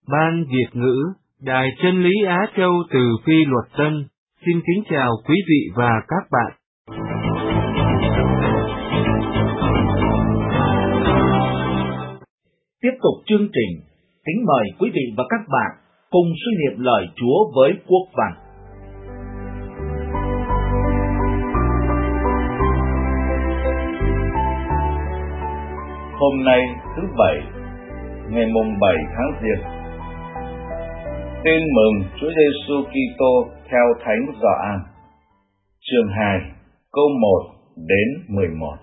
Ban Việt ngữ, Đài Chân lý Á Châu từ Phi Luật Tân, xin kính chào quý vị và các bạn. Tiếp tục chương trình, kính mời quý vị và các bạn cùng suy niệm lời Chúa với Quốc Văn. Hôm nay thứ Bảy, ngày mùng 7 tháng Giêng. Tin mừng Chúa Giêsu Kitô theo Thánh Gioan, chương 2, câu 1 đến 11.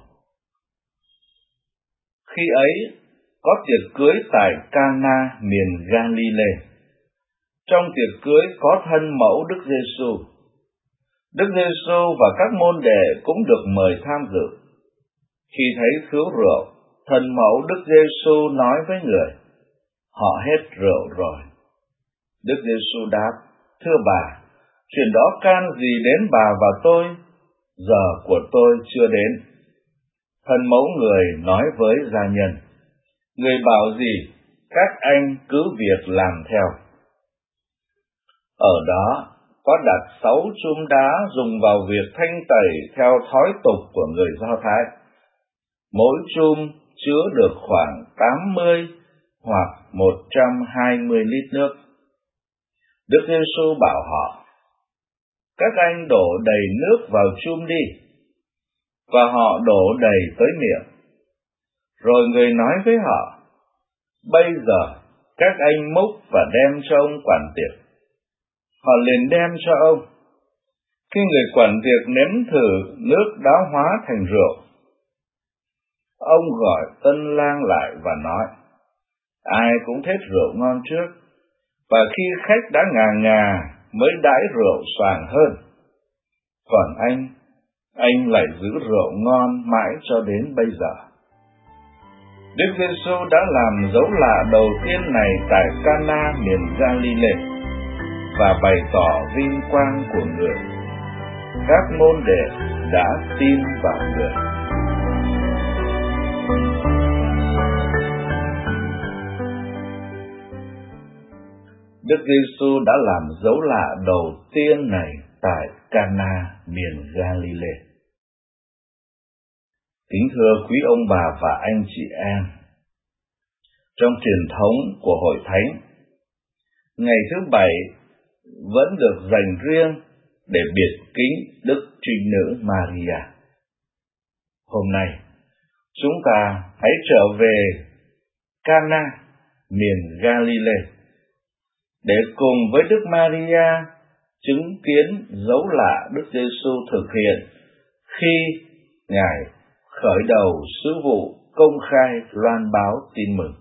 Khi ấy, có tiệc cưới tại Cana miền Galilee. Trong tiệc cưới có thân mẫu Đức Giêsu. Đức Giêsu và các môn đệ cũng được mời tham dự. Khi thấy thiếu rượu, thân mẫu Đức Giêsu nói với người: "Họ hết rượu rồi." Đức Giêsu đáp: "Thưa bà, chuyện đó can gì đến bà và tôi? Giờ của tôi chưa đến." Thân mẫu người nói với gia nhân: "Người bảo gì, các anh cứ việc làm theo." Ở đó có đặt 6 chum đá dùng vào việc thanh tẩy theo thói tục của người Do Thái. Mỗi chum chứa được khoảng 80 hoặc 120 lít nước. Đức Giêsu bảo họ: "Các anh đổ đầy nước vào chum đi." Và họ đổ đầy tới miệng. Rồi người nói với họ: "Bây giờ các anh múc và đem cho ông quản tiệc." Họ liền đem cho ông. Khi người quản tiệc nếm thử nước đã hóa thành rượu, ông gọi tân lang lại và nói: "Ai cũng thích rượu ngon trước, và khi khách đã ngà mới đãi rượu xoàng hơn. Còn anh lại giữ rượu ngon mãi cho đến bây giờ." Đức Giêsu đã làm dấu lạ đầu tiên này tại Cana miền Galilee và bày tỏ vinh quang của người. Các môn đệ đã tin vào người. Đức Giêsu đã làm dấu lạ đầu tiên này tại Cana miền Galilee. Kính thưa quý ông bà và anh chị em, trong truyền thống của Hội Thánh, ngày thứ Bảy vẫn được dành riêng để biệt kính Đức Trinh Nữ Maria. Hôm nay, chúng ta hãy trở về Cana miền Galilee để cùng với Đức Maria chứng kiến dấu lạ Đức Giêsu thực hiện khi Ngài khởi đầu sứ vụ công khai loan báo tin mừng.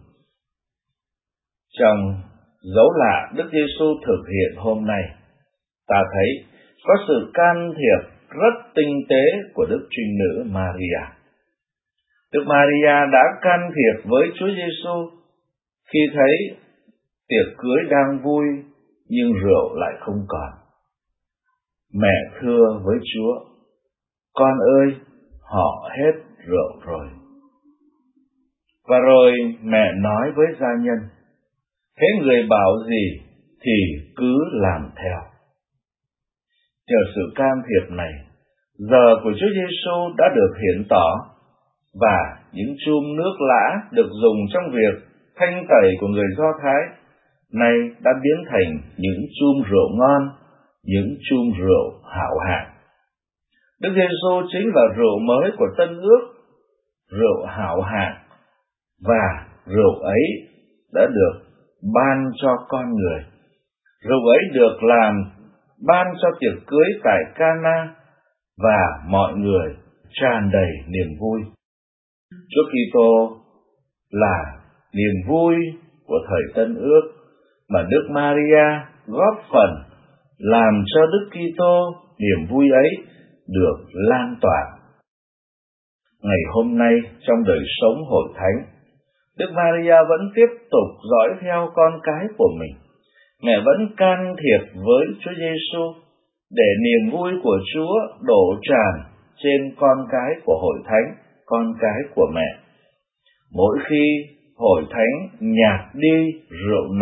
Trong dấu lạ Đức Giêsu thực hiện hôm nay, ta thấy có sự can thiệp rất tinh tế của Đức Trinh Nữ Maria. Đức Maria đã can thiệp với Chúa Giêsu khi thấy tiệc cưới đang vui nhưng rượu lại không còn. Mẹ thưa với Chúa: "Con ơi, họ hết rượu rồi." Và rồi mẹ nói với gia nhân: "Thế người bảo gì thì cứ làm theo." Nhờ sự can thiệp này, giờ của Chúa Giêsu đã được hiển tỏ, và những chum nước lã được dùng trong việc thanh tẩy của người Do Thái nay đã biến thành những chum rượu ngon, những chum rượu hảo hạng. Đức Giêsu chính là rượu mới của Tân Ước, rượu hảo hạng, và rượu ấy đã được ban cho con người. Rượu ấy được ban cho tiệc cưới tại Cana, và mọi người tràn đầy niềm vui. Chúa Kitô là niềm vui của thời Tân Ước mà Đức Maria góp phần làm cho Đức Kitô niềm vui ấy được lan tỏa. Ngày hôm nay trong đời sống Hội Thánh, Đức Maria vẫn tiếp tục dõi theo con cái của mình. Mẹ vẫn can thiệp với Chúa Giêsu để niềm vui của Chúa đổ tràn trên con cái của Hội Thánh, con cái của mẹ. Mỗi khi Hội Thánh nhạt đi rượu nồng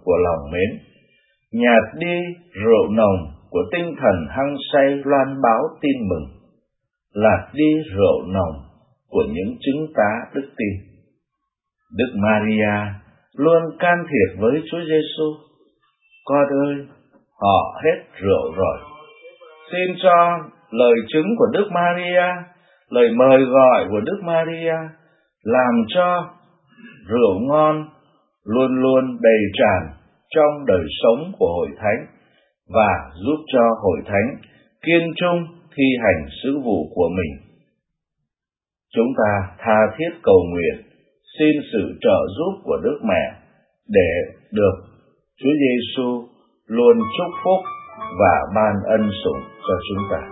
của lòng mến, nhạt đi rượu nồng của tinh thần hăng say loan báo tin mừng, lạc đi rượu nồng của những chứng tá đức tin. Đức Maria luôn can thiệp với Chúa Giêsu. Con ơi, họ hết rượu rồi. Xin cho lời chứng của Đức Maria, lời mời gọi của Đức Maria làm cho rượu ngon luôn luôn đầy tràn trong đời sống của Hội Thánh và giúp cho Hội Thánh kiên trung thi hành sứ vụ của mình. Chúng ta tha thiết cầu nguyện xin sự trợ giúp của Đức Mẹ để được Chúa Giêsu luôn chúc phúc và ban ân sủng cho chúng ta.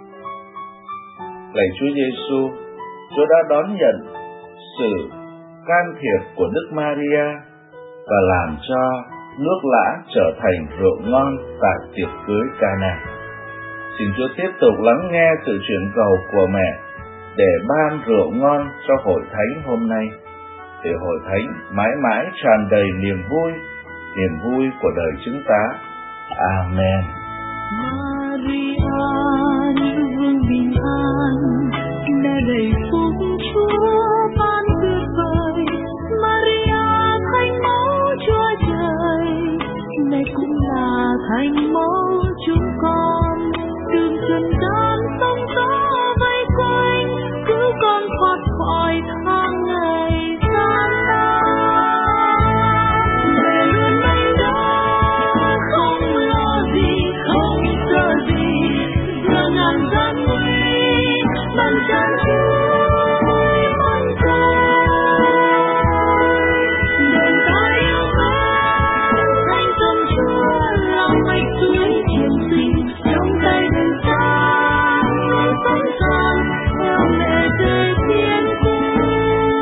Lạy Chúa Giêsu, Chúa đã đón nhận sự can thiệp của Đức Maria và làm cho nước lã trở thành rượu ngon tại tiệc cưới Cana. Xin Chúa tiếp tục lắng nghe sự chuyển cầu của mẹ để ban rượu ngon cho Hội Thánh hôm nay, để Hội Thánh mãi mãi tràn đầy niềm vui của đời chúng ta. Amen. Maria như vương bình an, mẹ đầy phúc Chúa ban tuyệt vời. Maria thánh mẫu Chúa trời, mẹ cũng là thánh mẫu chúng con. Đường trần gian sóng gió vây quanh, cứu con thoát khỏi tháng ngày gian nan. Mẹ luôn anh đó, không lo gì, không sợ gì, giữa ngàn gian nguy, bằng chân vui mong trời. Đời ta yêu mến, thánh tâm Chúa là mạch suối trường sinh, trong tay đừng xa, sống tròn theo mẹ về thiên cung.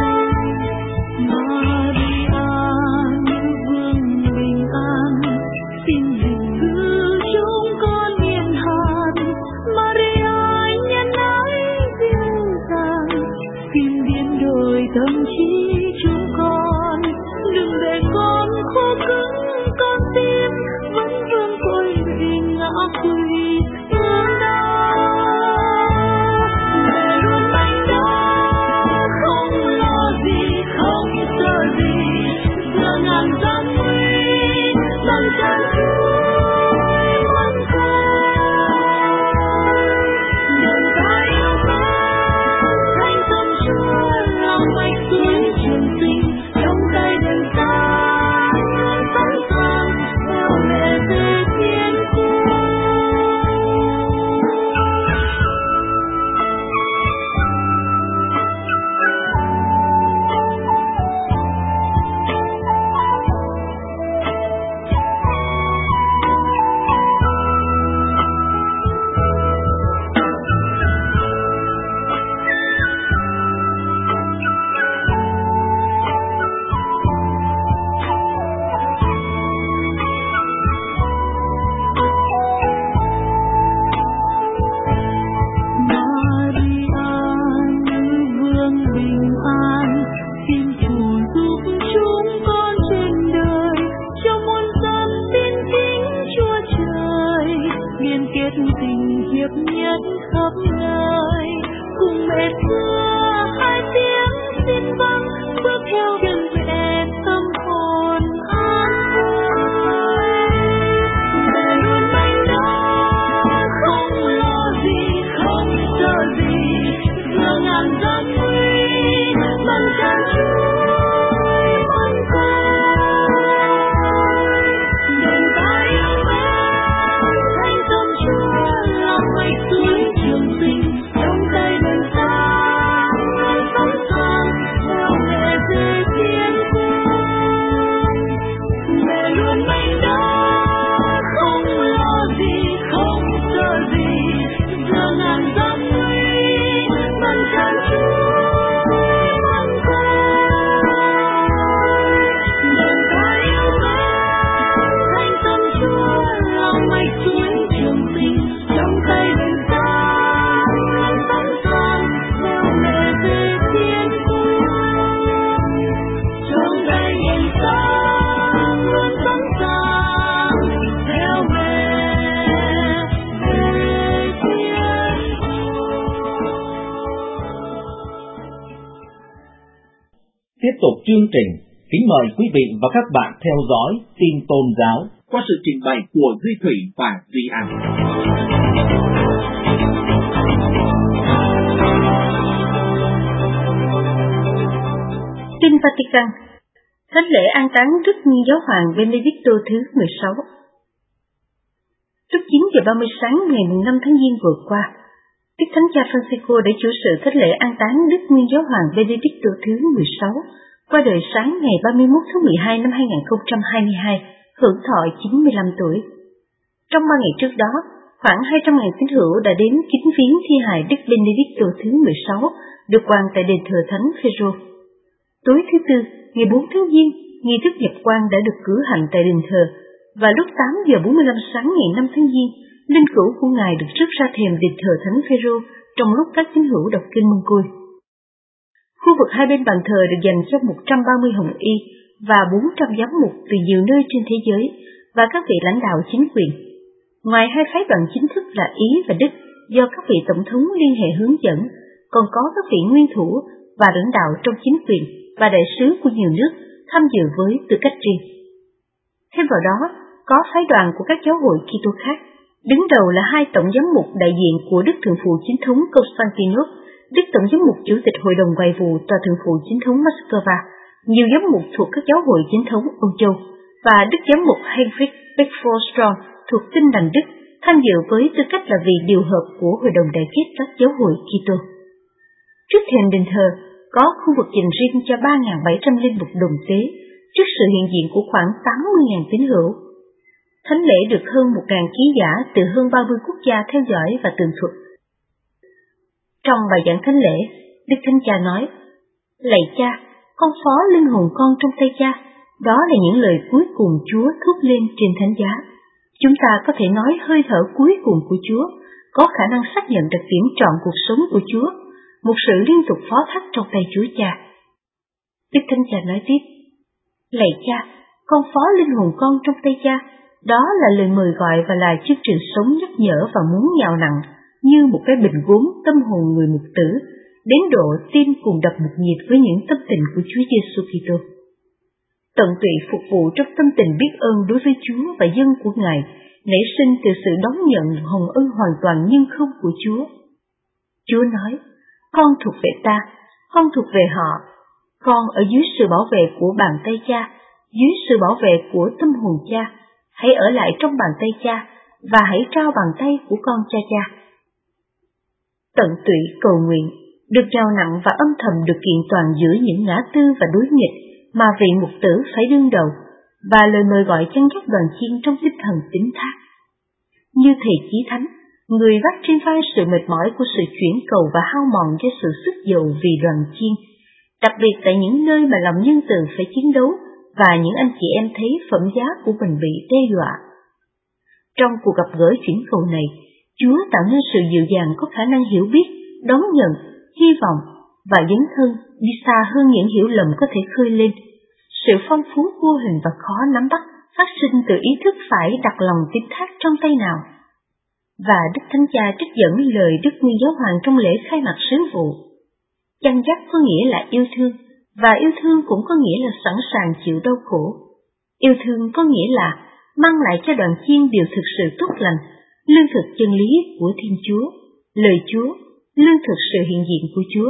Maria như vương bình an, xin đừng cứ chúng con yên hàn. Maria nhân ái dịu dàng, xin biến đổi tâm trí chúng con. Đừng để con khô cứng con tim, vẫn vương cội vì ngã quỵ thương đau. Mẹ luôn anh đó, không lo gì, không sợ gì, giữa ngàn gian nguy, bằng chân vui mong trời. Đời ta yêu mến, thánh tâm Chúa là mạch suối trường sinh, trong tay đừng xa, sống tròn theo mẹ về thiên cung. Tình hiệp nhất khắp nơi, cùng mẹ xưa hai tiếng xin vâng, bước theo đường về tâm hồn an vui. Mẹ luôn anh đó, không lo gì, không sợ gì, giữa ngàn gian nguy, bằng chân vui mong trời. Đời ta yêu mến, thánh tâm Chúa là mạch suối trường sinh, trong tay đừng xa, chương trình, kính mời quý vị và các bạn theo dõi tin tôn giáo qua sự trình bày của Duy Thủy và Duy An. Tin Vatican. Thánh lễ an táng Đức Nguyên Giáo hoàng Benedicto thứ 16. Lúc 9 giờ 30 sáng ngày 5 tháng Giêng vừa qua, Đức Thánh Cha Francisco đã chủ sự thánh lễ an táng Đức Nguyên Giáo hoàng Benedicto thứ 16, qua đời sáng ngày 31 tháng 12 năm 2022, hưởng thọ 95 tuổi. Trong 3 ngày trước đó, khoảng 200.000 tín hữu đã đến kính viếng thi hài Đức Benedicto thứ 16, được quàng tại đền thờ Thánh Phêrô. Tối thứ Tư, ngày 4 tháng Giêng, nghi thức nhập quan đã được cử hành tại đền thờ, và lúc 8 giờ 45 sáng ngày 5 tháng Giêng, linh cữu của Ngài được rước ra thềm đền thờ Thánh Phêrô trong lúc các tín hữu đọc kinh môn côi. Khu vực hai bên bàn thờ được dành cho 130 hồng y và 400 giám mục từ nhiều nơi trên thế giới và các vị lãnh đạo chính quyền. Ngoài hai phái đoàn chính thức là Ý và Đức do các vị tổng thống liên hệ hướng dẫn, còn có các vị nguyên thủ và lãnh đạo trong chính quyền và đại sứ của nhiều nước tham dự với tư cách riêng. Thêm vào đó, có phái đoàn của các giáo hội Kitô khác, đứng đầu là hai tổng giám mục đại diện của Đức Thượng phụ Chính thống Constantinopla, Đức tổng giám mục chủ tịch Hội đồng Ngoại vụ Tòa Thượng phụ Chính thống Moscow, nhiều giám mục thuộc các giáo hội chính thống Âu Châu và Đức giám mục Heinrich Beckford Strong thuộc Tin lành Đức tham dự với tư cách là vị điều hợp của Hội đồng đại kết các giáo hội Kitô. Trước thềm đền thờ có khu vực dành riêng cho 3.700 linh mục đồng tế trước sự hiện diện của khoảng 80.000 tín hữu. Thánh lễ được hơn 1.000 ký giả từ hơn 30 quốc gia theo dõi và tường thuật. Trong bài giảng thánh lễ, Đức Thánh Cha nói: "Lạy Cha, con phó linh hồn con trong tay Cha." Đó là những lời cuối cùng Chúa thốt lên trên thánh giá. Chúng ta có thể nói hơi thở cuối cùng của Chúa, có khả năng xác nhận đặc điểm trọn cuộc sống của Chúa, một sự liên tục phó thác trong tay Chúa Cha. Đức Thánh Cha nói tiếp: "Lạy Cha, con phó linh hồn con trong tay Cha." Đó là lời mời gọi và là chương trình sống nhắc nhở và muốn nhào nặng như một cái bình gốm tâm hồn người mục tử, đến độ tim cùng đập một nhịp với những tâm tình của Chúa Giêsu Kitô. Tận tụy phục vụ trong tâm tình biết ơn đối với Chúa và dân của Ngài, nảy sinh từ sự đón nhận hồng ân hoàn toàn nhưng không của Chúa. Chúa nói: "Con thuộc về Ta, con thuộc về họ, con ở dưới sự bảo vệ của bàn tay Cha, dưới sự bảo vệ của tâm hồn Cha. Hãy ở lại trong bàn tay Cha và hãy trao bàn tay của con cho Cha." Tận tụy cầu nguyện được trao nặng và âm thầm được kiện toàn giữa những ngã tư và đối nghịch mà vị mục tử phải đương đầu, và lời mời gọi chân dắt đoàn chiên trong tinh thần tín thác. Như Thầy Chí Thánh, người vác trên vai sự mệt mỏi của sự chuyển cầu và hao mòn cho sự sức dầu vì đoàn chiên, đặc biệt tại những nơi mà lòng nhân từ phải chiến đấu và những anh chị em thấy phẩm giá của mình bị đe dọa. Trong cuộc gặp gỡ chuyển cầu này, Chúa tạo nên sự dịu dàng có khả năng hiểu biết, đón nhận, hy vọng và dấn thân đi xa hơn những hiểu lầm có thể khơi lên. Sự phong phú vô hình và khó nắm bắt phát sinh từ ý thức phải đặt lòng tín thác trong tay nào. Và Đức Thánh Cha trích dẫn lời Đức Nguyên Giáo hoàng trong lễ khai mạc sứ vụ. Chăn dắt có nghĩa là yêu thương, và yêu thương cũng có nghĩa là sẵn sàng chịu đau khổ. Yêu thương có nghĩa là mang lại cho đoàn chiên điều thực sự tốt lành, lương thực chân lý của Thiên Chúa, lời Chúa, lương thực sự hiện diện của Chúa.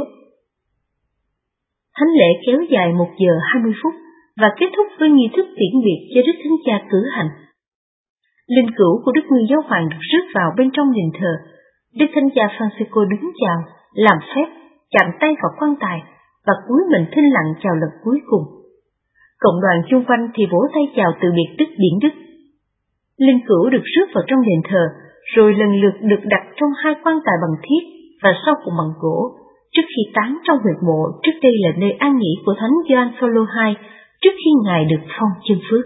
Thánh lễ kéo dài 1 giờ 20 phút và kết thúc với nghi thức tiễn biệt do Đức Thánh Cha cử hành. Linh cữu của Đức Nguyên Giáo hoàng được rước vào bên trong đền thờ. Đức Thánh Cha Francisco đứng chào, làm phép, chạm tay vào quan tài và cúi mình thinh lặng chào lần cuối cùng. Cộng đoàn chung quanh thì vỗ tay chào từ biệt Đức Điển Đức. Linh cữu được rước vào trong đền thờ, rồi lần lượt được đặt trong hai quan tài bằng thiết và sau cùng bằng gỗ, trước khi táng trong huyệt mộ trước đây là nơi an nghỉ của Thánh Gioan Phaolô II, trước khi Ngài được phong chân phước.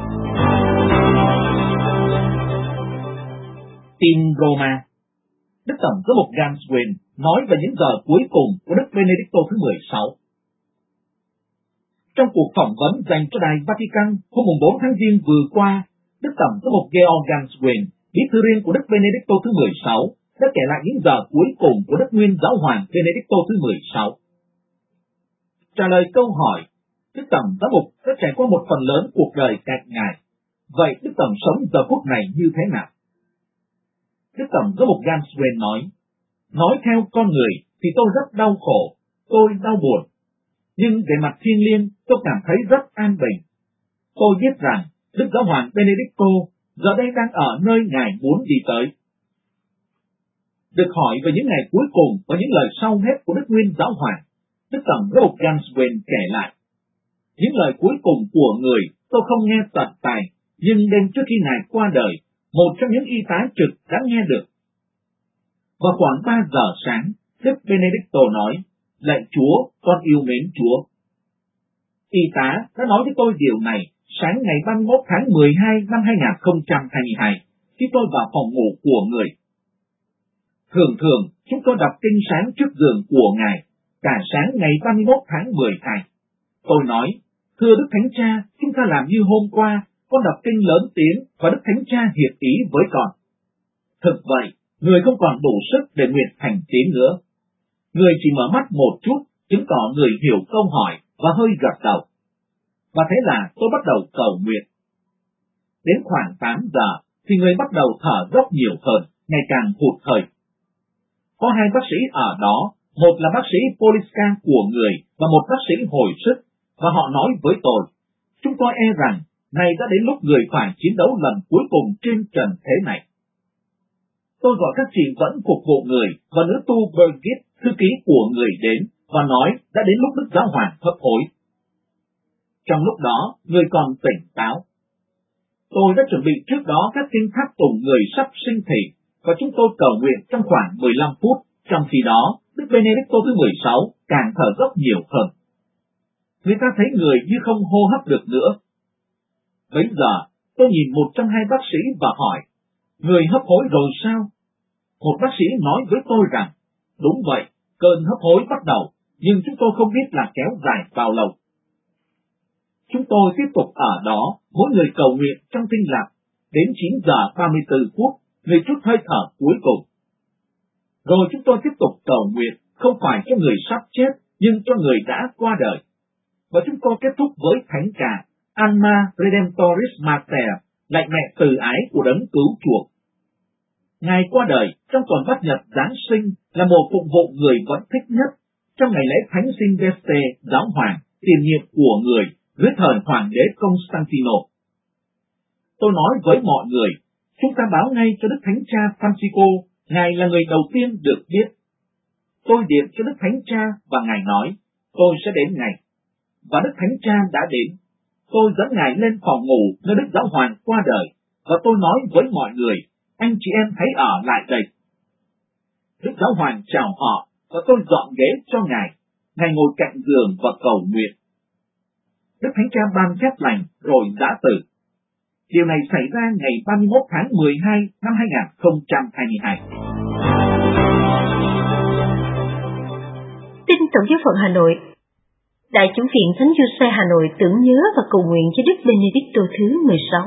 Tin Roma. Đức Tổng giám mục Ganswin nói về những giờ cuối cùng của Đức Benedicto thứ 16. Trong cuộc phỏng vấn dành cho Đài Vatican hôm 4 tháng Giêng vừa qua, Đức Tổng giám mục Georg Ganswin, bí thư riêng của Đức Benedicto thứ 16, đã kể lại những giờ cuối cùng của Đức Nguyên Giáo hoàng Benedicto thứ 16. Trả lời câu hỏi, Đức Tổng Giám mục đã trải qua một phần lớn cuộc đời cạnh Ngài. Vậy Đức Tổng sống giờ phút này như thế nào? Đức Tổng Giám mục Ganswein nói theo con người thì tôi rất đau khổ, tôi đau buồn. Nhưng về mặt thiêng liêng, tôi cảm thấy rất an bình. Tôi biết rằng Đức Giáo hoàng Benedicto giờ đây đang ở nơi Ngài muốn đi tới. Được hỏi về những ngày cuối cùng và những lời sau hết của Đức Nguyên Giáo hoàng, Đức Tổng Giám mục Ganswein kể lại: những lời cuối cùng của người tôi không nghe tận tai, nhưng đêm trước khi Ngài qua đời, một trong những y tá trực đã nghe được. Vào khoảng 3 giờ sáng, Đức Benedicto nói: lạy Chúa, con yêu mến Chúa. Y tá đã nói với tôi điều này sáng ngày 31 tháng 12 năm 2022, khi tôi vào phòng ngủ của người. Thường thường, chúng tôi đọc kinh sáng trước giường của Ngài, cả sáng ngày 31 tháng 12. Tôi nói: thưa Đức Thánh Cha, chúng ta làm như hôm qua, con đọc kinh lớn tiếng và Đức Thánh Cha hiệp ý với con. Thực vậy, người không còn đủ sức để nguyện thành tiếng nữa. Người chỉ mở mắt một chút, chứng tỏ người hiểu câu hỏi và hơi gật đầu. Và thế là tôi bắt đầu cầu nguyện. Đến khoảng 8 giờ thì người bắt đầu thở dốc nhiều hơn, ngày càng hụt hơi. Có 2 bác sĩ ở đó, một là bác sĩ Poliska của người và một bác sĩ hồi sức, và họ nói với tôi: chúng tôi e rằng này đã đến lúc người phải chiến đấu lần cuối cùng trên trần thế này. Tôi gọi các chị vẫn phục vụ người và nữ tu Birgit, thư ký của người đến, và nói đã đến lúc Đức Giáo hoàng hấp hối. Trong lúc đó, người còn tỉnh táo. Tôi đã chuẩn bị trước đó các kinh tháp tùng người sắp sinh thị, và chúng tôi cầu nguyện trong khoảng 15 phút, trong khi đó, Đức Benedicto thứ 16 càng thở dốc nhiều hơn. Người ta thấy người như không hô hấp được nữa. Bấy giờ, tôi nhìn một trong 2 bác sĩ và hỏi: người hấp hối rồi sao? Một bác sĩ nói với tôi rằng: đúng vậy, cơn hấp hối bắt đầu, nhưng chúng tôi không biết là kéo dài bao lâu. Chúng tôi tiếp tục ở đó, mỗi người cầu nguyện trong thinh lặng. Đến 9 giờ 34 phút, người trút hơi thở cuối cùng. Rồi chúng tôi tiếp tục cầu nguyện, không phải cho người sắp chết, nhưng cho người đã qua đời. Và chúng tôi kết thúc với thánh ca Alma Redemptoris Mater, lạy mẹ từ ái của đấng cứu chuộc. Ngài qua đời trong tuần Bát Nhật Giáng sinh là một phụng vụ người vẫn thích nhất trong ngày lễ Thánh Silvestre Giáo hoàng, tiền nhiệm của người dưới thời Hoàng đế Constantino. Tôi nói với mọi người, chúng ta báo ngay cho Đức Thánh Cha Francisco, Ngài là người đầu tiên được biết. Tôi điện cho Đức Thánh Cha và Ngài nói, tôi sẽ đến ngay. Và Đức Thánh Cha đã đến. Tôi dẫn Ngài lên phòng ngủ nơi Đức Giáo hoàng qua đời, và tôi nói với mọi người, anh chị em hãy ở lại đây. Đức Giáo hoàng chào họ, và tôi dọn ghế cho Ngài. Ngài ngồi cạnh giường và cầu nguyện. Đức Thánh Cha ban phép lành rồi giã từ. Điều này xảy ra ngày 31 tháng 12 năm 2022. Tin Tổng giáo phận Hà Nội. Đại Chủng viện Thánh Giuse Hà Nội tưởng nhớ và cầu nguyện cho Đức Benedicto thứ 16.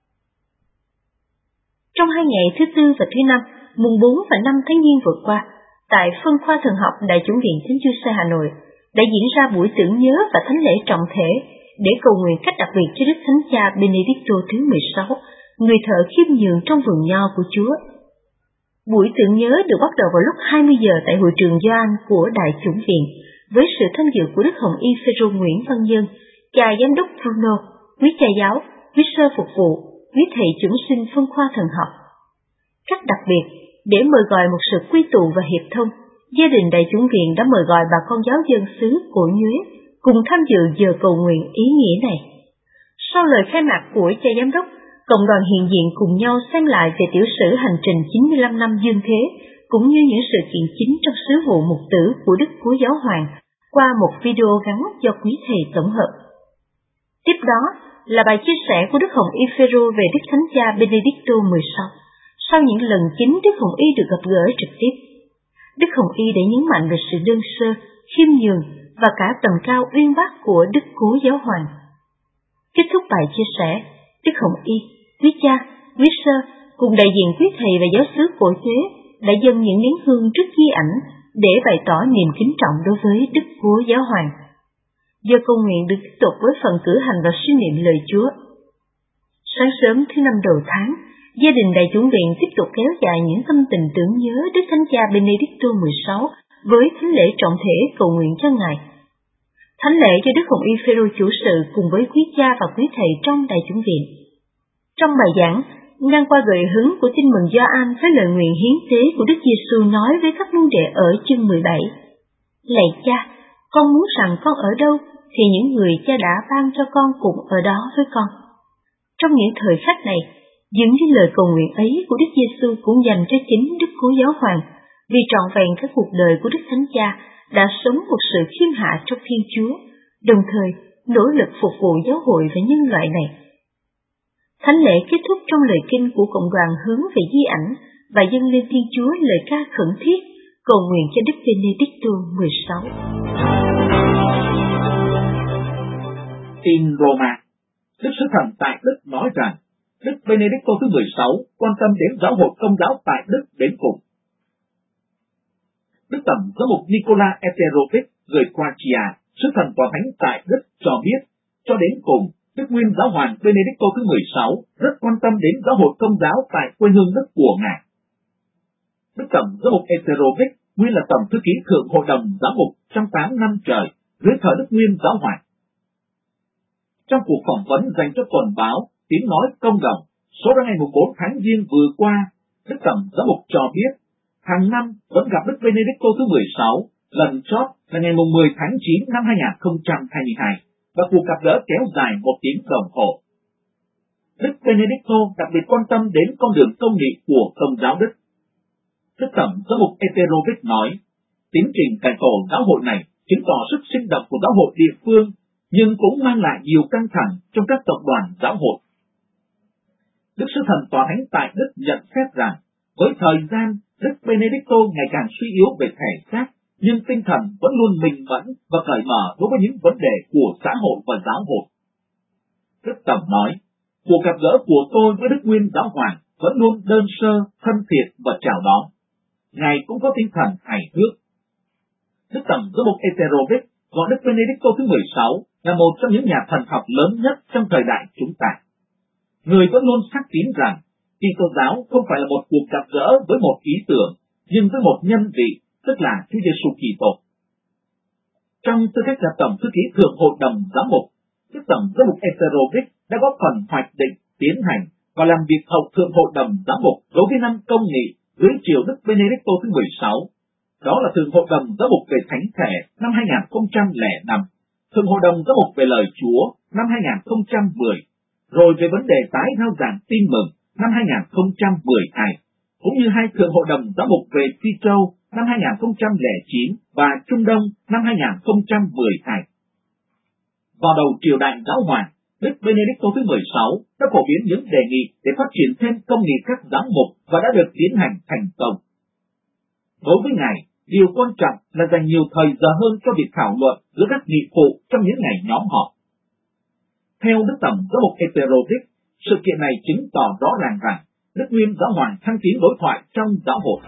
Trong 2 ngày thứ Tư và thứ Năm, mùng 4 và 5 tháng Giêng vừa qua, tại phân khoa thần học Đại Chủng viện Thánh Giuse Hà Nội đã diễn ra buổi tưởng nhớ và thánh lễ trọng thể để cầu nguyện cách đặc biệt cho Đức Thánh Cha Benedicto thứ 16, người thợ khiêm nhường trong vườn nho của Chúa. Buổi tưởng nhớ được bắt đầu vào lúc 20 giờ tại hội trường Gioan của Đại Chủng viện, với sự tham dự của Đức Hồng Y Phêrô Nguyễn Văn Nhân, cha giám đốc Bruno, quý cha giáo, quý sơ phục vụ, quý thầy chủng sinh phân khoa thần học. Cách đặc biệt, để mời gọi một sự quy tụ và hiệp thông, gia đình Đại Chủng viện đã mời gọi bà con giáo dân xứ Cổ Nhuế cùng tham dự giờ cầu nguyện ý nghĩa này. Sau lời khai mạc của cha giám đốc, cộng đoàn hiện diện cùng nhau xem lại về tiểu sử hành trình 95 năm dương thế, cũng như những sự kiện chính trong sứ vụ mục tử của Đức Cố Giáo Hoàng qua một video ngắn do quý thầy tổng hợp. Tiếp đó là bài chia sẻ của Đức Hồng Y Phêrô về Đức Thánh Cha Benedicto 16. Sau những lần chính Đức Hồng Y được gặp gỡ trực tiếp, Đức Hồng Y đã nhấn mạnh về sự đơn sơ, khiêm nhường và cả tầm cao uyên bác của Đức Cố Giáo Hoàng. Kết thúc bài chia sẻ, Đức Hồng Y, quý cha, quý sơ cùng đại diện quý thầy và giáo xứ Cổ Nhuế đã dâng những nén hương trước di ảnh để bày tỏ niềm kính trọng đối với Đức Cố Giáo Hoàng. giờ cầu nguyện được tiếp tục với phần cử hành và suy niệm lời Chúa. Sáng sớm thứ 5 đầu tháng, gia đình đại chủng viện tiếp tục kéo dài những tâm tình tưởng nhớ Đức Thánh Cha Benedicto XVI với thánh lễ trọng thể cầu nguyện cho Ngài. Thánh lễ do Đức Hồng Y Phêrô chủ sự cùng với quý cha và quý thầy trong đại chủng viện. Trong bài giảng, ngang qua gợi hứng của Tin mừng Gioan với lời nguyện hiến tế của Đức Giêsu nói với các môn đệ ở chương 17: Lạy Cha, con muốn rằng con ở đâu thì những người Cha đã ban cho con cũng ở đó với con. Trong những thời khắc này, dường như lời cầu nguyện ấy của Đức Giêsu cũng dành cho chính Đức Cố Giáo Hoàng, vì trọn vẹn các cuộc đời của Đức Thánh Cha đã sống một sự khiêm hạ trong Thiên Chúa, đồng thời nỗ lực phục vụ giáo hội và nhân loại này. Thánh lễ kết thúc trong lời kinh của cộng đoàn hướng về di ảnh và dâng lên Thiên Chúa lời ca khẩn thiết cầu nguyện cho Đức Benedicto XVI. In Roma, Đức Sứ Thần tại Đức nói rằng Đức Benedicto thứ 16 quan tâm đến giáo hội Công giáo tại Đức đến cùng. Đức Tổng giám mục Nicola Eterovic người Croatia, Sứ Thần Tòa Thánh tại Đức cho biết, cho đến cùng, Đức Nguyên Giáo Hoàng Benedicto thứ 16 rất quan tâm đến giáo hội Công giáo tại quê hương Đức của Ngài. Đức Tổng giám mục Eterovic nguyên là Tổng thư ký Thượng Hội đồng Giám mục trong 8 năm trời dưới thời Đức Nguyên Giáo Hoàng. Trong cuộc phỏng vấn dành cho tuần báo Tiếng Nói Công đồng số ra ngày 4 tháng Giêng vừa qua, Đức Tổng giám mục cho biết, hàng năm vẫn gặp Đức Benedicto thứ 16, lần chót là ngày 10 tháng 9 năm 2022, và cuộc gặp gỡ kéo dài 1 tiếng đồng hồ. Đức Benedicto đặc biệt quan tâm đến con đường công nghị của Công giáo Đức. Đức Tổng giám mục Eterovic nói, tiến trình cải tổ giáo hội này chứng tỏ sức sinh động của giáo hội địa phương, nhưng cũng mang lại nhiều căng thẳng trong các tập đoàn giáo hội. Đức Sứ Thần Tòa Thánh tại Đức nhận xét rằng, với thời gian, Đức Benedicto ngày càng suy yếu về thể xác, nhưng tinh thần vẫn luôn minh mẫn và cởi mở đối với những vấn đề của xã hội và giáo hội. Đức Tổng nói, cuộc gặp gỡ của tôi với Đức Nguyên Giáo Hoàng vẫn luôn đơn sơ, thân thiện và chào đón. Ngài cũng có tinh thần hài hước. Đức Tổng giám mục Eterovic gọi Đức Benedicto thứ 16 là một trong những nhà thần học lớn nhất trong thời đại chúng ta. Người vẫn luôn xác tín rằng Kitô giáo không phải là một cuộc gặp gỡ với một ý tưởng, nhưng với một nhân vị, tức là Chúa Giêsu Kitô. Trong tư cách là Tổng thư ký Thượng Hội đồng Giám mục, Đức Tổng giám mục Eterovic đã góp phần hoạch định, tiến hành và làm việc hậu Thượng Hội đồng Giám mục đối với năm công nghị dưới triều Đức Benedicto thứ 16. Đó là Thượng Hội đồng Giám mục về Thánh Thể năm 2005, Thượng Hội đồng Giám mục về Lời Chúa năm 2010, rồi về vấn đề tái rao giảng tin mừng năm 2012, cũng như 2 Thượng Hội đồng Giám mục về Phi Châu năm 2009 và Trung Đông năm 2012. Vào đầu triều đại Giáo Hoàng, Đức Benedicto thứ 16 đã phổ biến những đề nghị để phát triển thêm công nghị các giám mục và đã được tiến hành thành công. Đối với Ngài, điều quan trọng là dành nhiều thời giờ hơn cho việc thảo luận giữa các nghị phụ trong những ngày nhóm họp. Theo Đức Tổng giám mục Eterovic, sự kiện này chứng tỏ rõ ràng rằng Đức Nguyên Giáo Hoàng thăng tiến đối thoại trong giáo hội.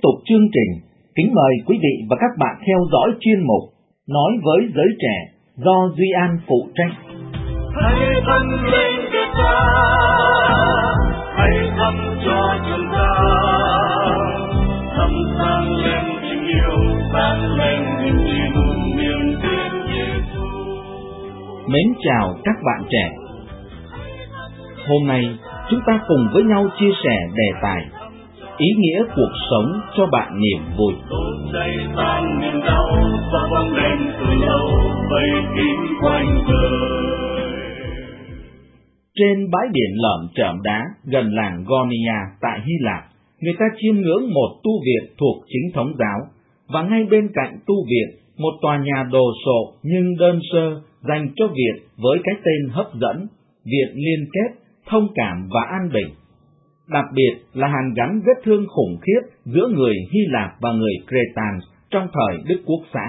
tục chương trình, kính mời quý vị và các bạn theo dõi chuyên mục Nói với giới trẻ do Duy An phụ trách. Hãy thân lên Việt ta, hãy thắp cho chúng ta, thắp sáng lên tình yêu, sáng lên niềm tin, niềm tin Giêsu. Mến chào các bạn trẻ. Hôm nay chúng ta cùng với nhau chia sẻ đề tài ý nghĩa cuộc sống cho bạn niềm vui. Trên bãi biển lởm chởm đá gần làng Gornia tại Hy Lạp, người ta chiêm ngưỡng một tu viện thuộc chính thống giáo, và ngay bên cạnh tu viện, một tòa nhà đồ sộ nhưng đơn sơ dành cho viện với cái tên hấp dẫn: Viện Liên Kết, Thông Cảm và An Bình. Đặc biệt là hàn gắn vết thương khủng khiếp giữa người Hy Lạp và người Cretan trong thời Đức Quốc xã.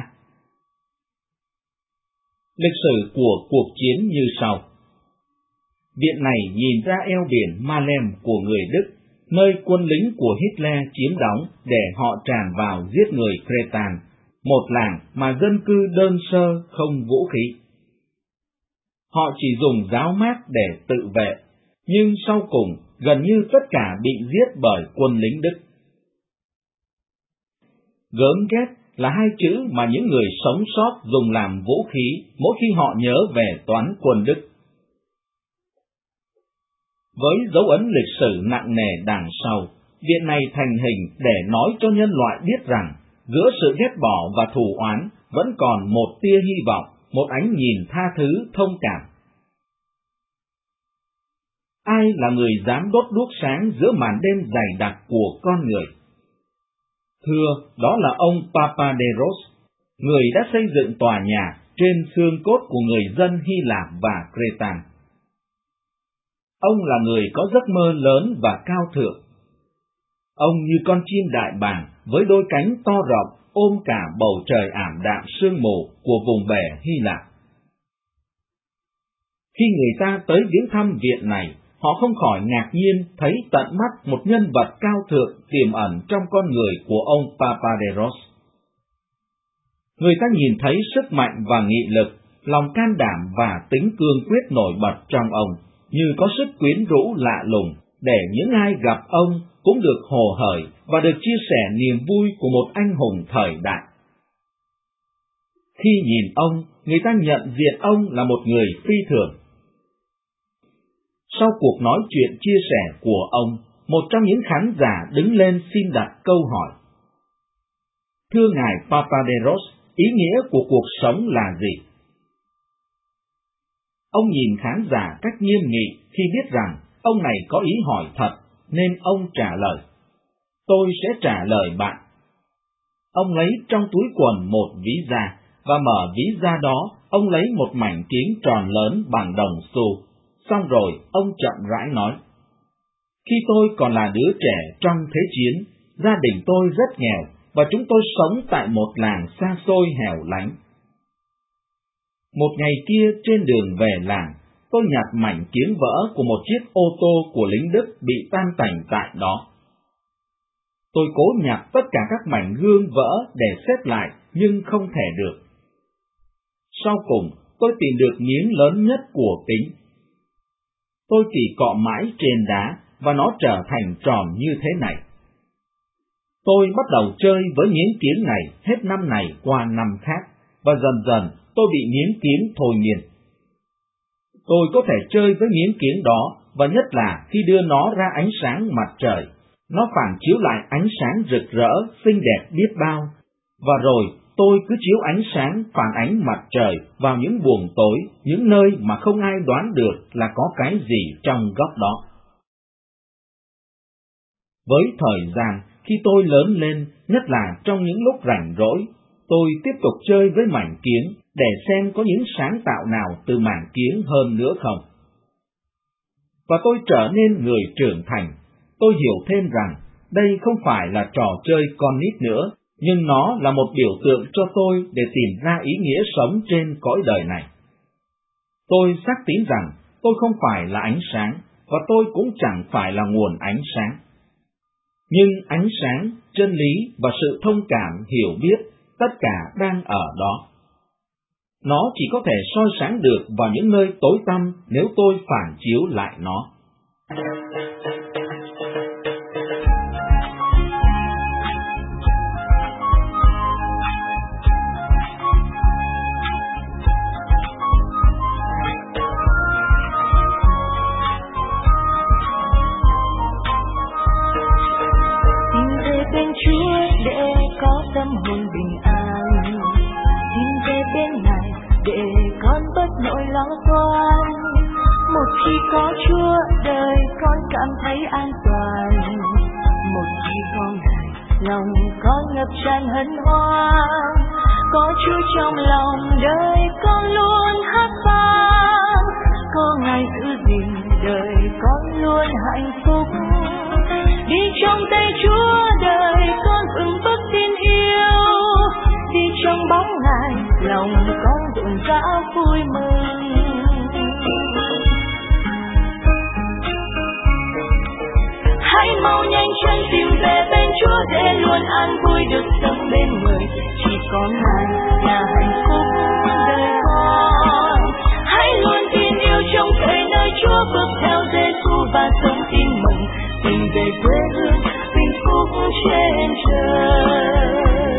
Lịch sử của cuộc chiến như sau. Viện này nhìn ra eo biển Malem của người Đức, nơi quân lính của Hitler chiếm đóng để họ tràn vào giết người Cretan, một làng mà dân cư đơn sơ không vũ khí. Họ chỉ dùng giáo mác để tự vệ, nhưng sau cùng gần như tất cả bị giết bởi quân lính Đức. Gớm ghét là hai chữ mà những người sống sót dùng làm vũ khí mỗi khi họ nhớ về toán quân Đức. Với dấu ấn lịch sử nặng nề đằng sau, viện này thành hình để nói cho nhân loại biết rằng giữa sự ghét bỏ và thù oán vẫn còn một tia hy vọng, một ánh nhìn tha thứ, thông cảm. Ai là người dám đốt đuốc sáng giữa màn đêm dày đặc của con người? Thưa, đó là ông Papaderos, người đã xây dựng tòa nhà trên xương cốt của người dân Hy Lạp và Cretan. Ông là người có giấc mơ lớn và cao thượng. Ông như con chim đại bàng với đôi cánh to rộng ôm cả bầu trời ảm đạm sương mù của vùng bể Hy Lạp. Khi người ta tới viếng thăm viện này, họ không khỏi ngạc nhiên thấy tận mắt một nhân vật cao thượng tiềm ẩn trong con người của ông Papaderos. Người ta nhìn thấy sức mạnh và nghị lực, lòng can đảm và tính cương quyết nổi bật trong ông, như có sức quyến rũ lạ lùng, để những ai gặp ông cũng được hồ hởi và được chia sẻ niềm vui của một anh hùng thời đại. Khi nhìn ông, người ta nhận diện ông là một người phi thường. Sau cuộc nói chuyện chia sẻ của ông, một trong những khán giả đứng lên xin đặt câu hỏi. Thưa Ngài Papaderos, ý nghĩa của cuộc sống là gì? Ông nhìn khán giả cách nghiêm nghị khi biết rằng ông này có ý hỏi thật, nên ông trả lời. Tôi sẽ trả lời bạn. Ông lấy trong túi quần một ví da, và mở ví da đó, ông lấy một mảnh kiến tròn lớn bằng đồng xu. Xong rồi, ông chậm rãi nói. Khi tôi còn là đứa trẻ trong thế chiến, gia đình tôi rất nghèo, và chúng tôi sống tại một làng xa xôi hẻo lánh. Một ngày kia trên đường về làng, tôi nhặt mảnh kiến vỡ của một chiếc ô tô của lính Đức bị tan tành tại đó. Tôi cố nhặt tất cả các mảnh gương vỡ để xếp lại, nhưng không thể được. Sau cùng, tôi tìm được miếng lớn nhất của kính. Tôi chỉ cọ mãi trên đá, và nó trở thành tròn như thế này. Tôi bắt đầu chơi với miếng kiến này hết năm này qua năm khác, và dần dần tôi bị miếng kiến thôi miên. Tôi có thể chơi với miếng kiến đó, và nhất là khi đưa nó ra ánh sáng mặt trời, nó phản chiếu lại ánh sáng rực rỡ, xinh đẹp biết bao, và rồi tôi cứ chiếu ánh sáng phản ánh mặt trời vào những buồng tối, những nơi mà không ai đoán được là có cái gì trong góc đó. Với thời gian, khi tôi lớn lên, nhất là trong những lúc rảnh rỗi, tôi tiếp tục chơi với mảnh kiến để xem có những sáng tạo nào từ mảnh kiến hơn nữa không. Và tôi trở nên người trưởng thành. Tôi hiểu thêm rằng đây không phải là trò chơi con nít nữa, nhưng nó là một biểu tượng cho tôi để tìm ra ý nghĩa sống trên cõi đời này. Tôi xác tín rằng tôi không phải là ánh sáng, và tôi cũng chẳng phải là nguồn ánh sáng. Nhưng ánh sáng, chân lý và sự thông cảm, hiểu biết, tất cả đang ở đó. Nó chỉ có thể soi sáng được vào những nơi tối tăm nếu tôi phản chiếu lại nó. Chúa để có tâm hồn bình an, tìm về bên Ngài để con bớt nỗi lo toan. Một khi có Chúa, đời con cảm thấy an toàn. Một khi có Ngài, lòng con ngập tràn hân hoan. Có Chúa trong lòng, đời con luôn hát vang. Có Ngài giữ gìn, đời con luôn hạnh phúc. Đi trong tay Chúa, đời con vững bước tin yêu. Đi trong bóng Ngài, lòng con rộn rã vui mừng. Hãy mau nhanh chân tìm về bên Chúa để luôn an vui được sống bên người. Chỉ có Ngài là hạnh phúc đời con. Hãy luôn tin yêu trong cậy nơi Chúa, bước theo Giêsu và sống tin mừng. Tìm về quê hương hạnh phúc trên trời.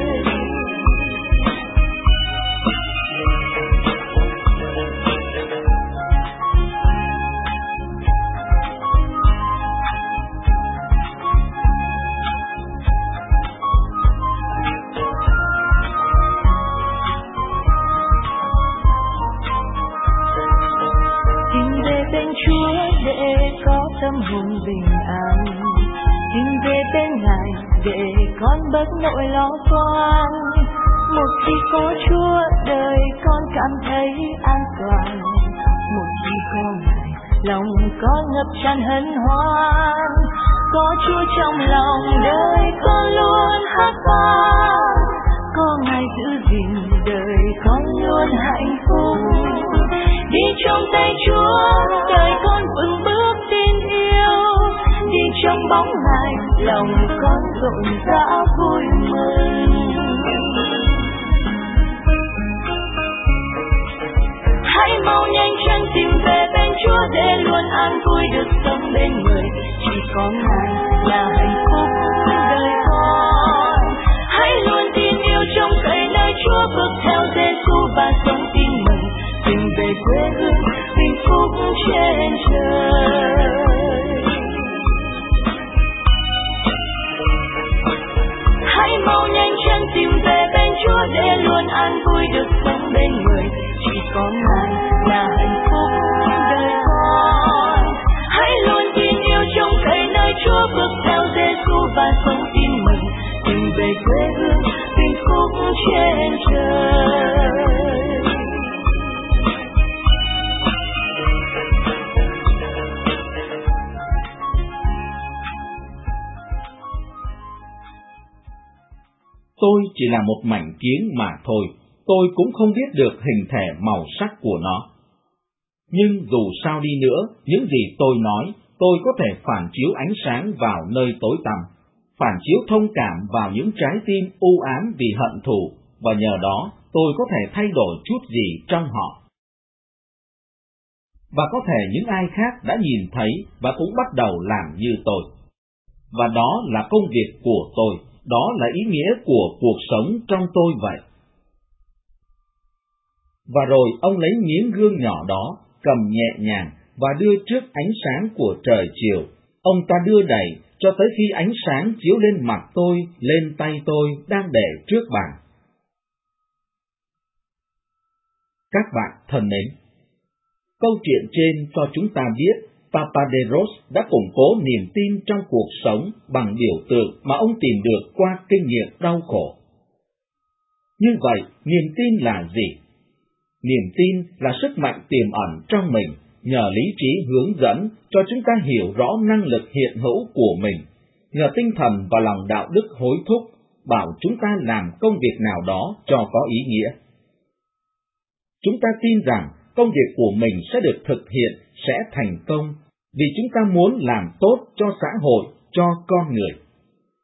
Tìm về bên Chúa để có tâm hồn bình an. Tìm về bên Ngài để con bớt nỗi lo toan. Một khi có Chúa, đời con cảm thấy an toàn. Một khi có Ngài, lòng con ngập tràn hân hoan. Có Chúa trong lòng, đời con luôn hát vang. Có Ngài giữ gìn, đời con luôn hạnh phúc. Đi trong tay Chúa, đời con vững bước tin yêu. Đi trong bóng Ngài, lòng con rộn rã vui mừng. Hãy mau nhanh chân tìm về bên Chúa để luôn an vui được sống bên người. Chỉ có Ngài là hạnh phúc đời con. Hãy luôn tin yêu trong cậy nơi Chúa, bước theo Giêsu và sống tin mừng. Tìm về quê hương hạnh phúc trên trời. Hãy mau nhanh chân tìm về bên Chúa để luôn an vui được sống bên người. Chỉ có Ngài là hạnh phúc đời con. Hãy luôn tin yêu trong cậy nơi Chúa, bước theo Giêsu và sống tin mừng. Tìm về quê hương hạnh phúc trên trời. Tôi chỉ là một mảnh kiến mà thôi, tôi cũng không biết được hình thể màu sắc của nó. Nhưng dù sao đi nữa, những gì tôi nói, tôi có thể phản chiếu ánh sáng vào nơi tối tăm, phản chiếu thông cảm vào những trái tim u ám vì hận thù, và nhờ đó tôi có thể thay đổi chút gì trong họ. Và có thể những ai khác đã nhìn thấy và cũng bắt đầu làm như tôi. Và đó là công việc của tôi. Đó là ý nghĩa của cuộc sống trong tôi vậy. Và rồi ông lấy miếng gương nhỏ đó, cầm nhẹ nhàng và đưa trước ánh sáng của trời chiều. Ông ta đưa đẩy cho tới khi ánh sáng chiếu lên mặt tôi, lên tay tôi đang để trước bàn. Các bạn thân mến, câu chuyện trên cho chúng ta biết Papaderos đã củng cố niềm tin trong cuộc sống bằng biểu tượng mà ông tìm được qua kinh nghiệm đau khổ. Như vậy, niềm tin là gì? Niềm tin là sức mạnh tiềm ẩn trong mình, nhờ lý trí hướng dẫn cho chúng ta hiểu rõ năng lực hiện hữu của mình, nhờ tinh thần và lòng đạo đức hối thúc, bảo chúng ta làm công việc nào đó cho có ý nghĩa. Chúng ta tin rằng công việc của mình sẽ được thực hiện, sẽ thành công, vì chúng ta muốn làm tốt cho xã hội, cho con người.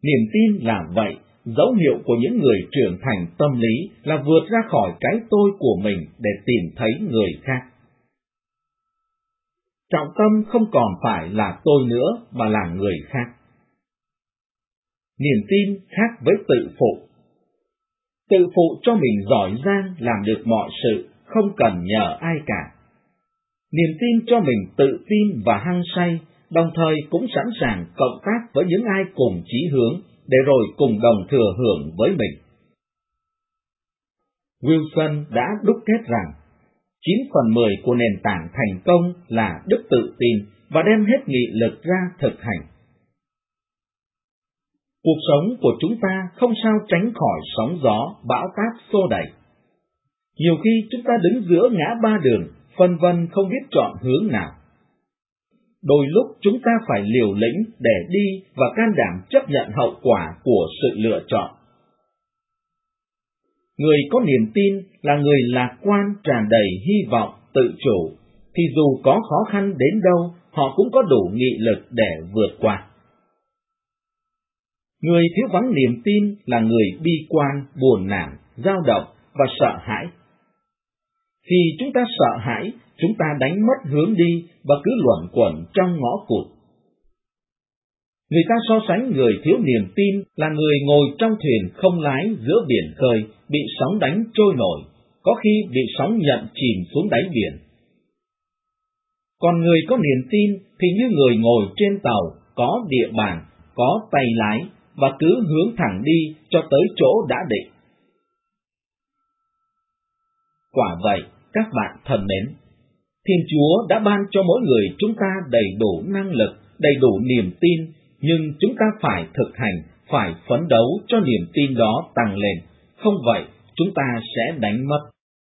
Niềm tin là vậy, dấu hiệu của những người trưởng thành tâm lý là vượt ra khỏi cái tôi của mình để tìm thấy người khác. Trọng tâm không còn phải là tôi nữa mà là người khác. Niềm tin khác với tự phụ. Tự phụ cho mình giỏi giang làm được mọi sự, không cần nhờ ai cả. Niềm tin cho mình tự tin và hăng say, đồng thời cũng sẵn sàng cộng tác với những ai cùng chí hướng, để rồi cùng đồng thừa hưởng với mình. Wilson đã đúc kết rằng, 9/10 của nền tảng thành công là đức tự tin và đem hết nghị lực ra thực hành. Cuộc sống của chúng ta không sao tránh khỏi sóng gió, bão táp xô đẩy. Nhiều khi chúng ta đứng giữa ngã ba đường, phân vân không biết chọn hướng nào. Đôi lúc chúng ta phải liều lĩnh để đi và can đảm chấp nhận hậu quả của sự lựa chọn. Người có niềm tin là người lạc quan, tràn đầy hy vọng, tự chủ, thì dù có khó khăn đến đâu, họ cũng có đủ nghị lực để vượt qua. Người thiếu vắng niềm tin là người bi quan, buồn nản, dao động và sợ hãi. Khi chúng ta sợ hãi, chúng ta đánh mất hướng đi và cứ luẩn quẩn trong ngõ cụt. Người ta so sánh người thiếu niềm tin là người ngồi trong thuyền không lái giữa biển khơi, bị sóng đánh trôi nổi, có khi bị sóng nhận chìm xuống đáy biển. Còn người có niềm tin thì như người ngồi trên tàu, có địa bàn, có tay lái, và cứ hướng thẳng đi cho tới chỗ đã định. Quả vậy, các bạn thân mến, Thiên Chúa đã ban cho mỗi người chúng ta đầy đủ năng lực, đầy đủ niềm tin, nhưng chúng ta phải thực hành, phải phấn đấu cho niềm tin đó tăng lên, không vậy chúng ta sẽ đánh mất.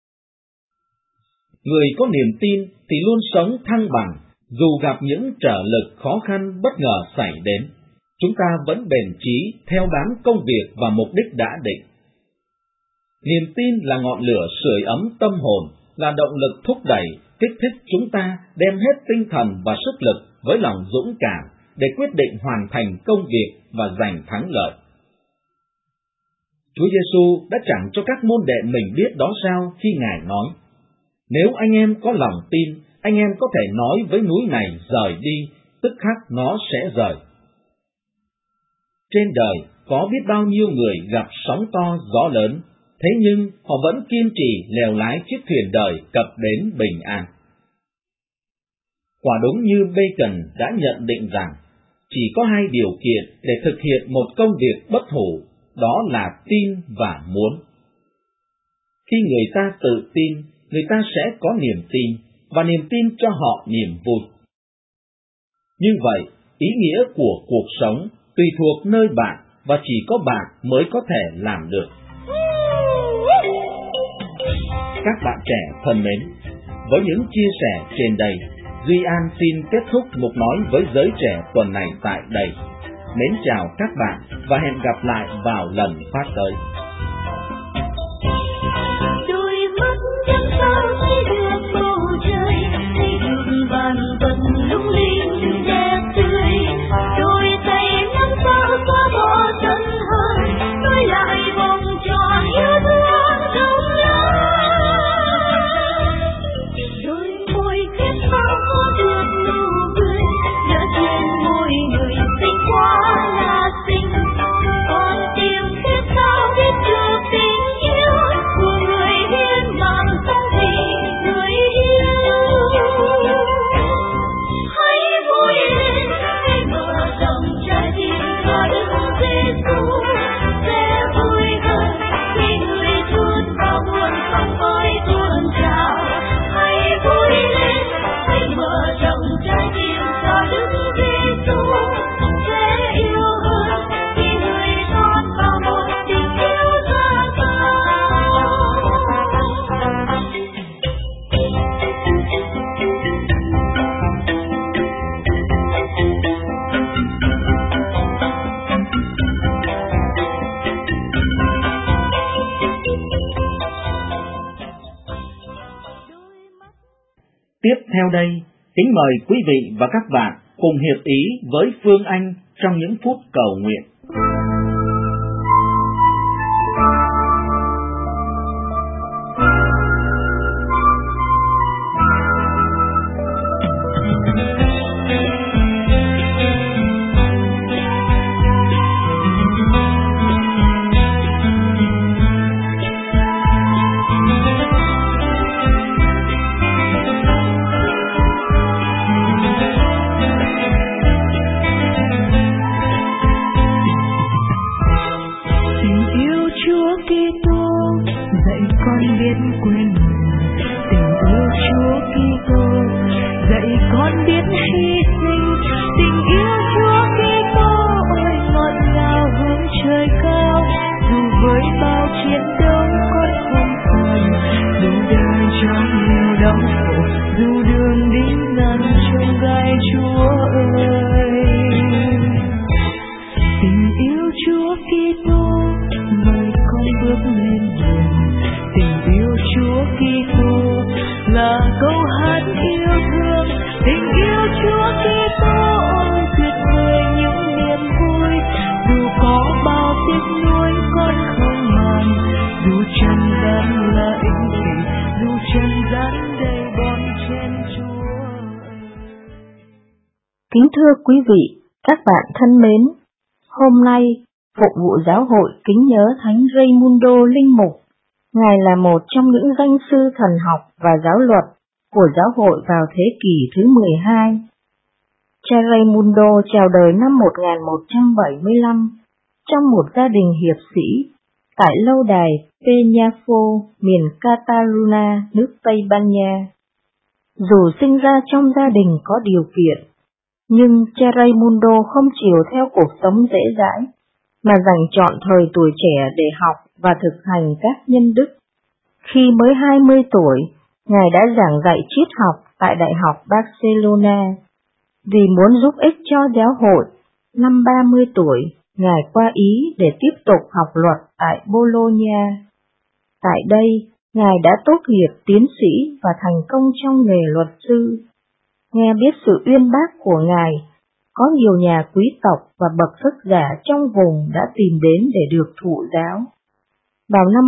Người có niềm tin thì luôn sống thăng bằng, dù gặp những trở lực khó khăn bất ngờ xảy đến, chúng ta vẫn bền chí theo đám công việc và mục đích đã định. Niềm tin là ngọn lửa sưởi ấm tâm hồn, là động lực thúc đẩy, kích thích chúng ta đem hết tinh thần và sức lực với lòng dũng cảm để quyết định hoàn thành công việc và giành thắng lợi. Chúa Giêsu đã chẳng cho các môn đệ mình biết đó sao khi Ngài nói: nếu anh em có lòng tin, anh em có thể nói với núi này rời đi, tức khắc nó sẽ rời. Trên đời có biết bao nhiêu người gặp sóng to gió lớn, thế nhưng họ vẫn kiên trì lèo lái chiếc thuyền đời cập đến bình an. Quả đúng như Bacon đã nhận định rằng, chỉ có hai điều kiện để thực hiện một công việc bất hủ, đó là tin và muốn. Khi người ta tự tin, người ta sẽ có niềm tin, và niềm tin cho họ niềm vui. Như vậy, ý nghĩa của cuộc sống tùy thuộc nơi bạn, và chỉ có bạn mới có thể làm được. Các bạn trẻ thân mến, với những chia sẻ trên đây, Duy An xin kết thúc mục nói với giới trẻ tuần này tại đây. Mến chào các bạn và hẹn gặp lại vào lần phát tới. Đôi mắt chẳng sao thấy được bầu trời, thấy được vạn vật lung linh đẹp tươi. Đôi tay nắm sao xóa bỏ chân hờn, nối lại vòng tròn yêu thương rộng lớn. Đôi môi khép sao có được nụ cười, nhớ trên môi người xinh quá là xinh. Còn tim khép sao biết được tình yêu của người hiến mạng sống vì người yêu. Hãy vui lên, hãy mở rộng trái tim cho Đức Giêsu, sẽ vui hơn khi người chút bao buồn không khói tuôn trào. Hãy vui lên, hãy mở rộng trái tim cho Đức Giêsu, sẽ yêu hơn khi người con vào một tình yêu ra sao. Tiếp theo đây, kính mời quý vị và các bạn cùng hiệp ý với Phương Anh trong những phút cầu nguyện. biết quên mình. Tình yêu Chúa Kitô dạy con biết hy sinh. Tình yêu Chúa Kitô ơi ngọt ngào hơn trời cao. Dù với bao chiến đấu con không còn, dù đời trong nhiều đau khổ, dù đường đi ngàn chông gai Chúa ơi. Tình yêu Chúa Kitô mời con bước lên đường. Tình yêu Chúa Kitô là câu hát yêu thương. Tình yêu Chúa Kitô ôi tuyệt vời những niềm vui. Dù có bao tiếc nuối con không màng, dù trần gian là ích kỷ, dù trần gian đầy bon chen Chúa. Kính thưa quý vị, các bạn thân mến, hôm nay Phục vụ Giáo hội kính nhớ Thánh Raimundo Linh Mục. Ngài là một trong những danh sư thần học và giáo luật của giáo hội vào thế kỷ thứ 12. Cha Raimundo chào đời năm 1175 trong một gia đình hiệp sĩ tại lâu đài Peñafo, miền Cataluna, nước Tây Ban Nha. Dù sinh ra trong gia đình có điều kiện, nhưng cha Raimundo không chiều theo cuộc sống dễ dãi, mà dành trọn thời tuổi trẻ để học và thực hành các nhân đức. Khi mới 20 tuổi, Ngài đã giảng dạy triết học tại Đại học Barcelona. Vì muốn giúp ích cho giáo hội, năm 30 tuổi, Ngài qua Ý để tiếp tục học luật tại Bologna. Tại đây, Ngài đã tốt nghiệp tiến sĩ và thành công trong nghề luật sư. Nghe biết sự uyên bác của Ngài, có nhiều nhà quý tộc và bậc thức giả trong vùng đã tìm đến để được thụ giáo. Vào năm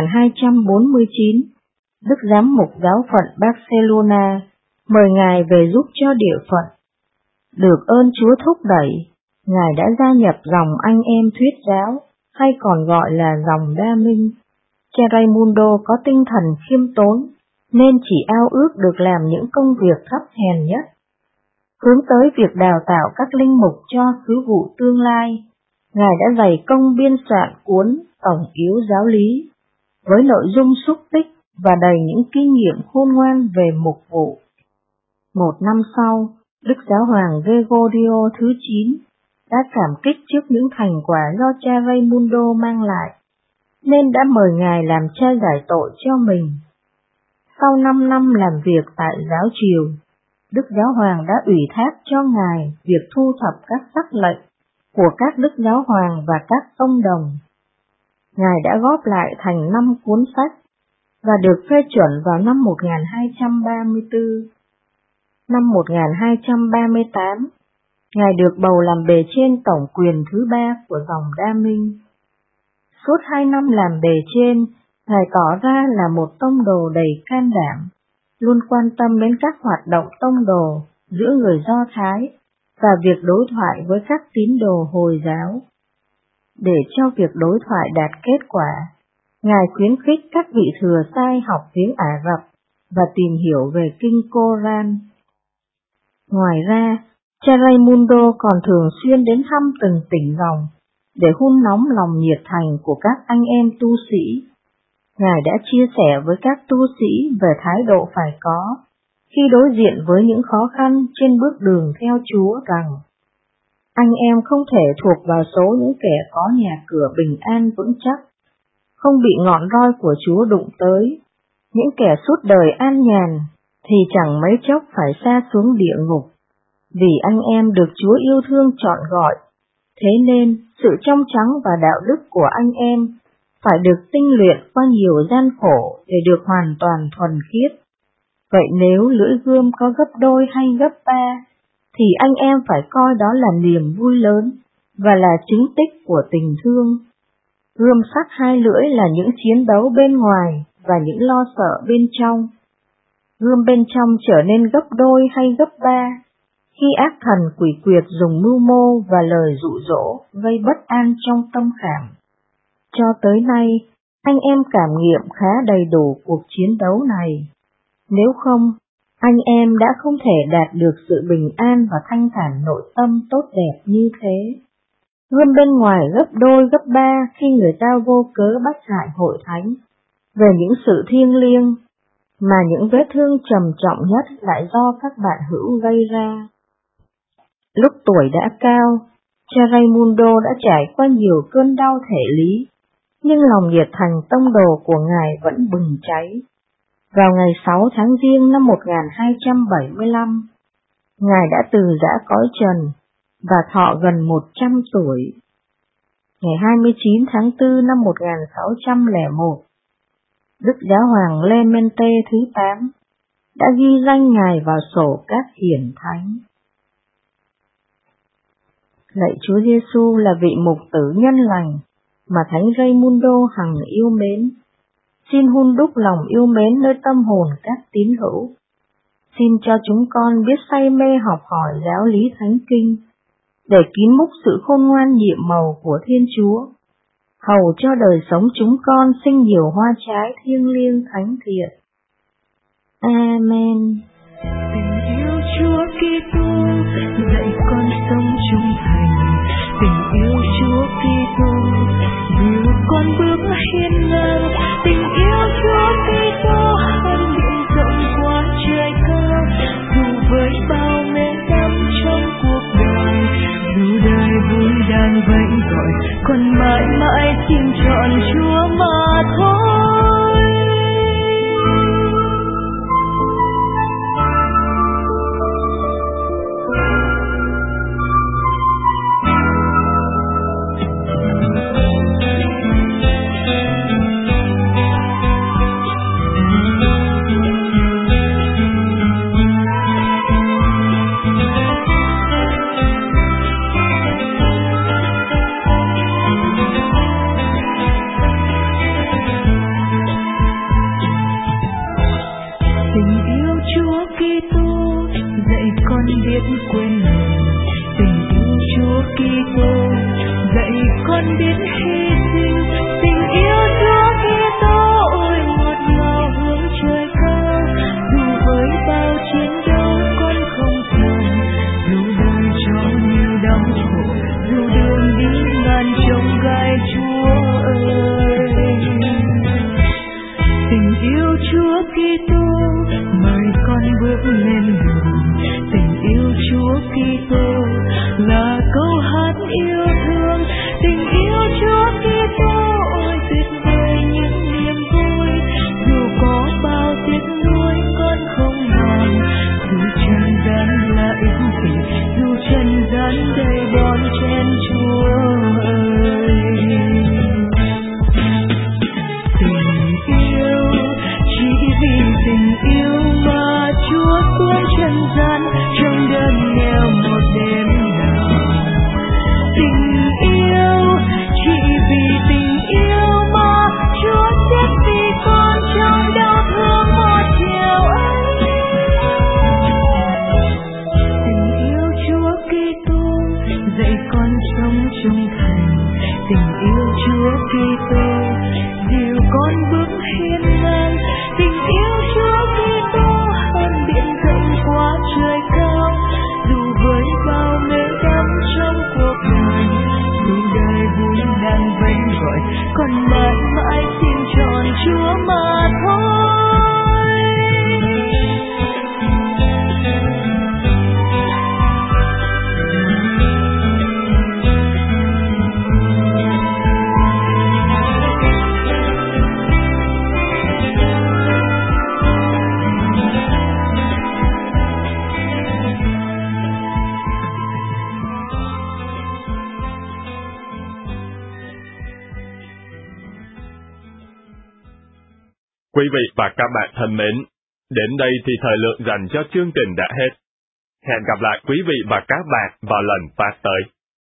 1249, Đức Giám mục giáo phận Barcelona mời Ngài về giúp cho địa phận. Được ơn Chúa thúc đẩy, Ngài đã gia nhập dòng anh em thuyết giáo, hay còn gọi là dòng Đa Minh. Cha Raimundo có tinh thần khiêm tốn, nên chỉ ao ước được làm những công việc thấp hèn nhất. Hướng tới việc đào tạo các linh mục cho sứ vụ tương lai, Ngài đã dày công biên soạn cuốn Tổng yếu giáo lý, với nội dung xúc tích và đầy những kinh nghiệm khôn ngoan về mục vụ. Một năm sau, Đức Giáo hoàng Gregorio thứ 9 đã cảm kích trước những thành quả do cha Raimundo mang lại, nên đã mời Ngài làm cha giải tội cho mình. Sau 5 năm làm việc tại giáo triều, Đức Giáo hoàng đã ủy thác cho Ngài việc thu thập các sắc lệnh của các Đức Giáo hoàng và các tông đồng. Ngài đã góp lại thành 5 cuốn sách và được phê chuẩn vào năm 1234. Năm 1238, Ngài được bầu làm bề trên tổng quyền thứ 3 của dòng Đa Minh. Suốt 2 năm làm bề trên, Ngài tỏ ra là một tông đồ đầy can đảm, luôn quan tâm đến các hoạt động tông đồ giữa người Do Thái và việc đối thoại với các tín đồ Hồi giáo. Để cho việc đối thoại đạt kết quả, Ngài khuyến khích các vị thừa sai học tiếng Ả Rập và tìm hiểu về kinh Koran. Ngoài ra, cha Raimundo còn thường xuyên đến thăm từng tỉnh dòng để hun nóng lòng nhiệt thành của các anh em tu sĩ. Ngài đã chia sẻ với các tu sĩ về thái độ phải có khi đối diện với những khó khăn trên bước đường theo Chúa rằng anh em không thể thuộc vào số những kẻ có nhà cửa bình an vững chắc, không bị ngọn roi của Chúa đụng tới. Những kẻ suốt đời an nhàn thì chẳng mấy chốc phải sa xuống địa ngục, vì anh em được Chúa yêu thương chọn gọi. Thế nên, sự trong trắng và đạo đức của anh em phải được tinh luyện qua nhiều gian khổ để được hoàn toàn thuần khiết. Vậy nếu lưỡi gươm có gấp đôi hay gấp 3, thì anh em phải coi đó là niềm vui lớn và là chứng tích của tình thương. Gươm sắc hai lưỡi là những chiến đấu bên ngoài và những lo sợ bên trong. Gươm bên trong trở nên gấp đôi hay gấp 3, khi ác thần quỷ quyệt dùng mưu mô và lời dụ dỗ gây bất an trong tâm khảm. Cho tới nay, anh em cảm nghiệm khá đầy đủ cuộc chiến đấu này. Nếu không, anh em đã không thể đạt được sự bình an và thanh thản nội tâm tốt đẹp như thế. Gươm bên ngoài gấp đôi gấp 3 khi người ta vô cớ bắt hại hội thánh, về những sự thiêng liêng, mà những vết thương trầm trọng nhất lại do các bạn hữu gây ra. Lúc tuổi đã cao, cha Raimundo đã trải qua nhiều cơn đau thể lý, nhưng lòng nhiệt thành tông đồ của Ngài vẫn bừng cháy. Vào ngày 6 tháng Giêng năm 1275, Ngài đã từ giã cõi trần và thọ gần 100 tuổi. Ngày 29 tháng 4 năm 1601, Đức Giáo hoàng Clemente thứ 8 đã ghi danh Ngài vào sổ các hiển thánh. Lạy Chúa Giêsu là vị mục tử nhân lành mà Thánh Raimundo hằng yêu mến, xin hun đúc lòng yêu mến nơi tâm hồn các tín hữu. Xin cho chúng con biết say mê học hỏi giáo lý thánh kinh, để kín múc sự khôn ngoan nhiệm màu của Thiên Chúa, hầu cho đời sống chúng con sinh nhiều hoa trái thiêng liêng thánh thiện. Amen. Tình yêu Chúa Kitô dạy con sống trung thành, tình yêu Chúa Kitô dìu con bước hiên ngang, tình yêu Chúa Kitô hơn biển rộng quá trời cao, dù với bao mê đắm trong cuộc đời, dù đời vui đang vẫy gọi, con mãi mãi xin chọn Chúa mà thôi. Quý vị và các bạn thân mến, đến đây thì thời lượng dành cho chương trình đã hết. Hẹn gặp lại quý vị và các bạn vào lần phát tới.